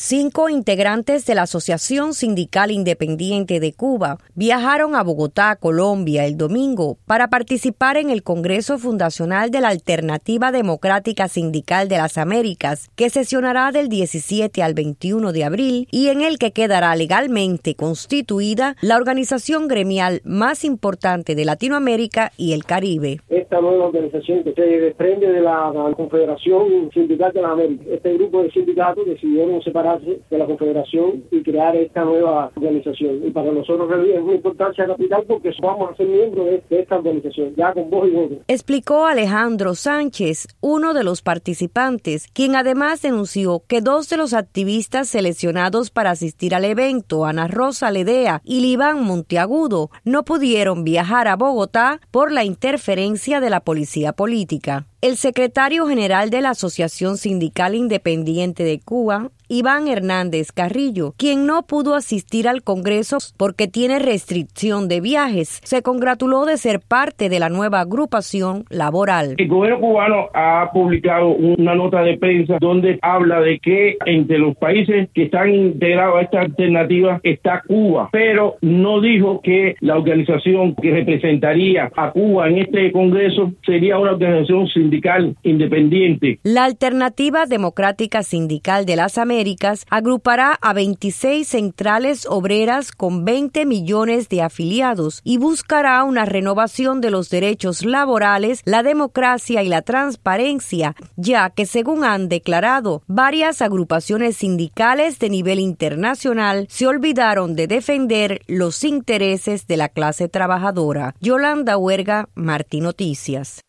5 integrantes de la Asociación Sindical Independiente de Cuba viajaron a Bogotá, Colombia, el domingo para participar en el Congreso Fundacional de la Alternativa Democrática Sindical de las Américas, que sesionará del 17 al 21 de abril y en el que quedará legalmente constituida la organización gremial más importante de Latinoamérica y el Caribe. Esta nueva organización que se desprende de la Confederación Sindical de las Américas. Este grupo de sindicatos decidieron separarse de la Confederación y crear esta nueva organización. Y para nosotros es una importancia capital porque vamos a ser miembros de esta organización, ya con voz y voto. Explicó Alejandro Sánchez, uno de los participantes, quien además denunció que 2 de los activistas seleccionados para asistir al evento, Ana Rosa Ledea y Libán Monteagudo, no pudieron viajar a Bogotá por la interferencia de la policía política. El secretario general de la Asociación Sindical Independiente de Cuba, Iván Hernández Carrillo, quien no pudo asistir al Congreso porque tiene restricción de viajes, se congratuló de ser parte de la nueva agrupación laboral. El gobierno cubano ha publicado una nota de prensa donde habla de que entre los países que están integrados a esta alternativa está Cuba, pero no dijo que la organización que representaría a Cuba en este Congreso sería una organización sindical independiente. La Alternativa Democrática Sindical de las Américas agrupará a 26 centrales obreras con 20 millones de afiliados y buscará una renovación de los derechos laborales, la democracia y la transparencia, ya que según han declarado varias agrupaciones sindicales de nivel internacional se olvidaron de defender los intereses de la clase trabajadora. Yolanda Huerga, Martí Noticias.